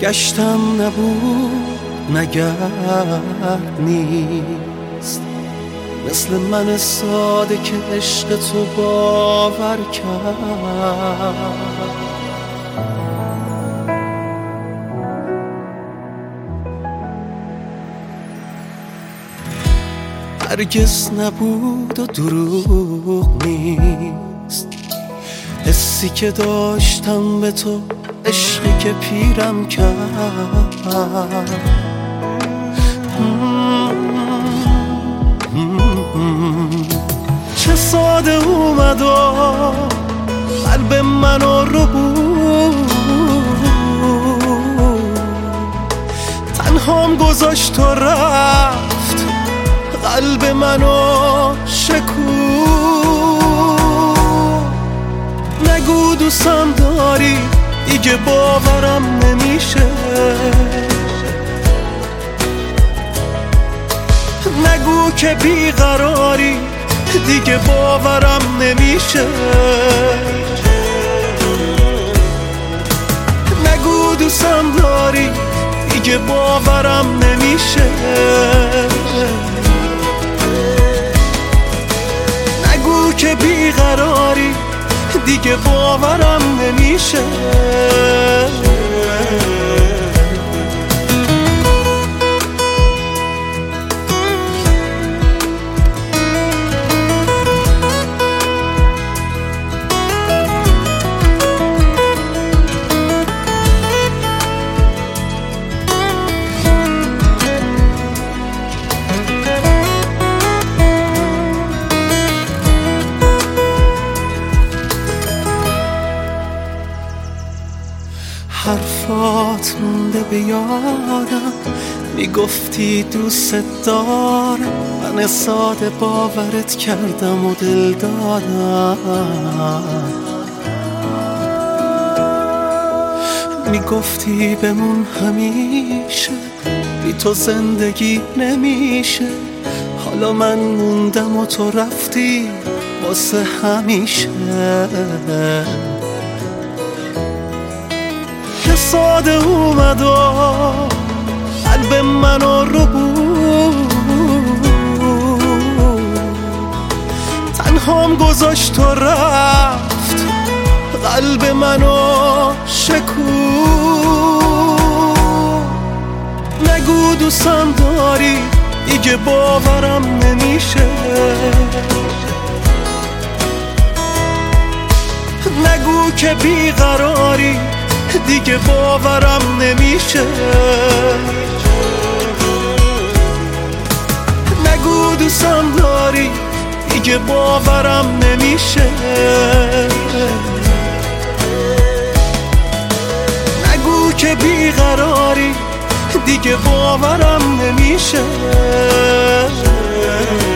گشتم نبود نگرد نیست، مثل من ساده که عشق تو باور کرد. هرگز نبود و دروغ نیست، حسی که داشتم به تو، عشقی که پیرم کرد. چه ساده اومد و قلب منو رو بود، تنهام گذاشت و رفت، قلب منو شکوت. نگو دوستم داری، دیگه باورم نمیشه. نگو که بیقراری، دیگه باورم نمیشه. نگو دوستم داری، دیگه باورم نمیشه. نگو که بیقراری، دیگه باورم نمیشه. حرفات مونده به یادم، میگفتی دوست دارم، من ساده باورت کردم و دل دادم. میگفتی بمون همیشه، بی تو زندگی نمیشه. حالا من موندم و تو رفتی واسه همیشه. ساده اومد و قلب منو رو بود، تنهام گذاشت و رفت، قلب منو شکوت. نگو دوستم داری، دیگه باورم نمیشه. نگو که بیقراری، دیگه باورم نمیشه. نگو دوستم داری، دیگه باورم نمیشه. نگو که بیقراری، دیگه باورم نمیشه.